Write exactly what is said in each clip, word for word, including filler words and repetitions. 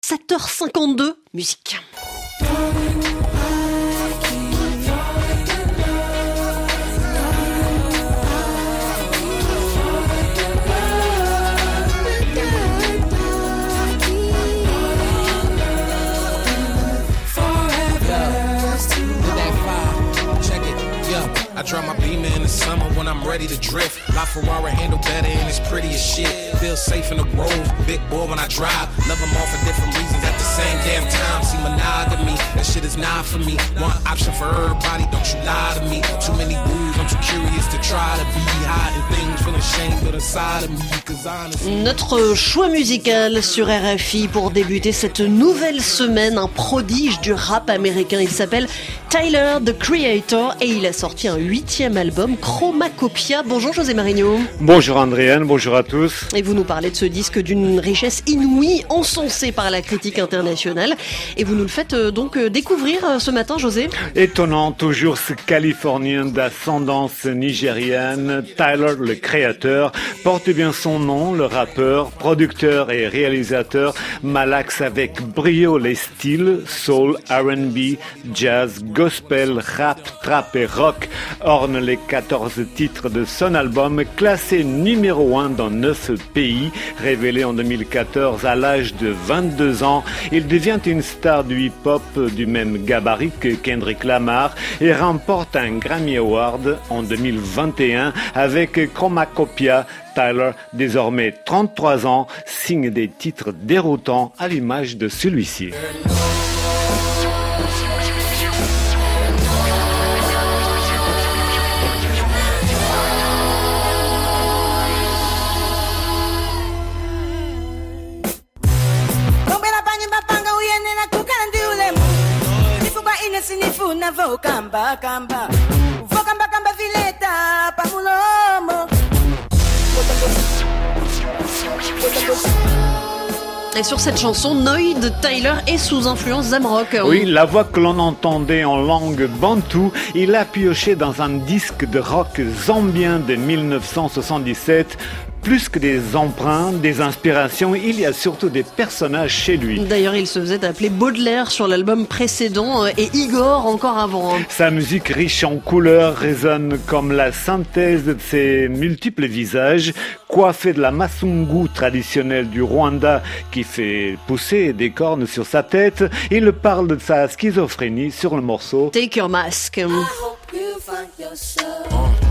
sept heures cinquante-deux, musique. I drop my Beamer in the summer when I'm ready to drift. La Ferrari handle better and it's pretty as shit. Feel safe in the road, big boy when I drive. Love them all for different reasons at the same damn time. See monogamy, that shit is not for me. One option for everybody, don't you lie to me. Too many rules, I'm too curious to try to be hiding things, feeling shame but inside of me. Cause honestly... Notre choix musical sur R F I pour débuter cette nouvelle semaine, un prodige du rap américain. Il s'appelle Tyler, the Creator, et il a sorti un huitième album, Chromacopia. Bonjour José Marigno. Bonjour Andréane, bonjour à tous. Et vous nous parlez de ce disque d'une richesse inouïe, encensé par la critique internationale. Et vous nous le faites euh, donc euh, découvrir euh, ce matin, José. Étonnant, toujours ce Californien d'ascendance nigériane, Tyler, le créateur, porte bien son nom. Le rappeur, producteur et réalisateur malaxe avec brio les styles soul, R and B, jazz, gospel, rap, trap et rock ornent les quatorze titres de son album, classé numéro un dans neuf pays. Révélé en deux mille quatorze à l'âge de vingt-deux ans, il devient une star du hip-hop du même gabarit que Kendrick Lamar et remporte un Grammy Award en deux mille vingt et un avec Chromacopia. Tyler, désormais trente-trois ans, signe des titres déroutants à l'image de celui-ci. Sinifuna vokamba kamba vokamba kamba vileta pamulomo. Et sur cette chanson, Noyd, Tyler est sous influence Zamrock. Oui, la voix que l'on entendait en langue bantou, il a pioché dans un disque de rock zambien de mille neuf cent soixante-dix-sept. Plus que des emprunts, des inspirations, il y a surtout des personnages chez lui. D'ailleurs, il se faisait appeler Baudelaire sur l'album précédent et Igor encore avant. Sa musique riche en couleurs résonne comme la synthèse de ses multiples visages, coiffé de la masungu traditionnelle du Rwanda qui fait pousser des cornes sur sa tête. Il parle de sa schizophrénie sur le morceau Take Your Mask. I hope you find yourself.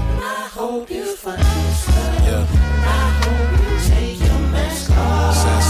I hope you find yourself. Yeah. I hope you take your mask off. Sad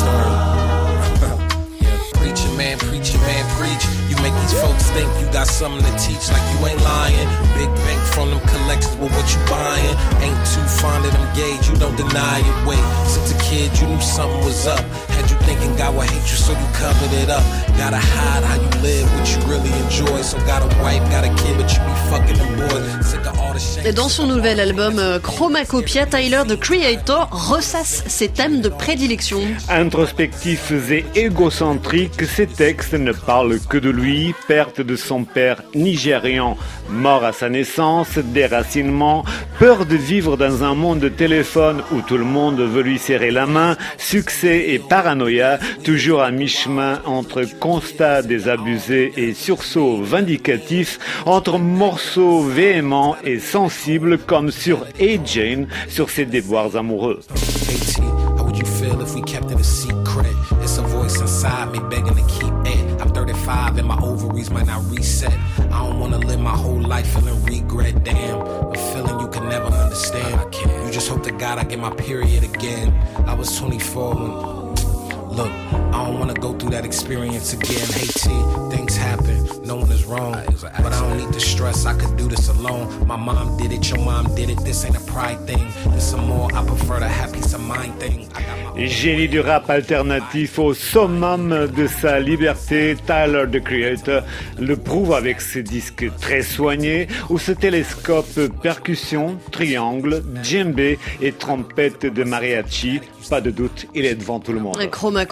story. Yeah. Preacher man, preacher man, preach. You make these folks think you got something to teach, like you ain't lying. Big bank from them collections, well, what you buying? Ain't too fond of them gauge, you don't deny it. Wait, since a kid you knew something was up. Had you thinking God would hate you, so you covered it up. Gotta hide how you live, what you really enjoy. So got a wife, got a kid, but you be fucking them boys. Sick of all the shit. Et dans son nouvel album euh, Chromacopia, Tyler, the Creator, ressasse ses thèmes de prédilection. Introspectifs et égocentriques, ses textes ne parlent que de lui, perte de son père nigérian, mort à sa naissance, déracinement, peur de vivre dans un monde de téléphone où tout le monde veut lui serrer la main, succès et paranoïa, toujours à mi-chemin entre constat des abusés et sursaut vindicatif, entre morceaux véhéments et sensibles comme sur Hey Jane, sur ses déboires amoureux. eighteen, how would you feel if we kept it a secret? It's a voice inside me begging to keep it. I'm thirty-five and my ovaries might not reset. I don't wanna live my whole life feeling regret. Damn, a feeling you can never understand. I can't. You just hope to God I get my period again. I was twenty-four when... Look, I don't wanna go through that experience again. Hey T, things happen, no one is wrong. But I don't need to stress, I could do this alone. My mom did it, your mom did it, this ain't a pride thing. This some more, I prefer the happy peace of mind thing. I got my... Génie du rap alternatif au summum de sa liberté, Tyler, the Creator, le prouve avec ses disques très soignés où ce télescope percussion, triangle, djembé et trompette de mariachi. Pas de doute, il est devant tout le monde. Chromacopia, huit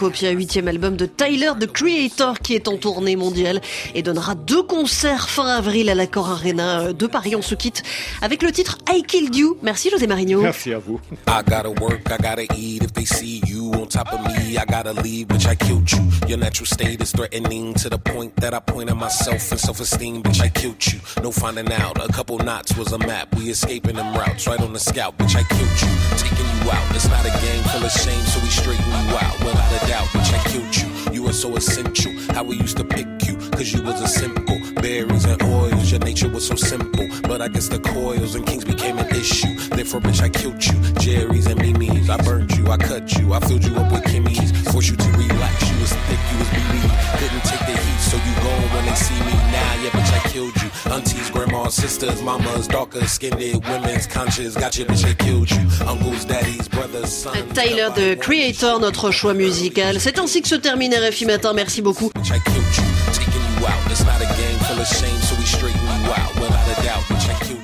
huitième album de Tyler, The Creator, qui est en tournée mondiale et donnera deux concerts fin avril à l'Accor Arena de Paris. On se quitte avec le titre I Killed You. Merci José Marigno. Merci à vous. I gotta work, I gotta eat. If they see you on top of me, I gotta leave, bitch, I killed you. Your natural state is threatening to the point that I point at myself and self-esteem, bitch, I killed you. No finding out, a couple knots was a map. We escaping them routes, right on the scout, bitch, I killed you. Taking you out, it's not a game full of shame, so we straighten you out, without a doubt, bitch, I killed you. You were so essential, how we used to pick you, cause you was a simple. Berries and oils, your nature was so simple, but I guess the coils and kings became an issue. Therefore, bitch, I killed you. Jerry's and Mimi's, I burned you, I cut you, I filled you up with Kimmy's. Forced you to relax, you was thick, you was B B. Couldn't take the heat, so you gone when they see me now. Yeah, bitch, I killed you. Aunties, grandmas, sisters, mamas, darker skinned women's conscious. Got you, bitch, I killed you. Uncles, daddies, brothers, sons. Tyler, The Creator, notre choix musical. C'est ainsi que se termine R F I Matin. Merci beaucoup. Bitch, I killed you. Taking you out. It's not a game full of shame, so we straighten you out. Without a doubt, bitch, I killed you.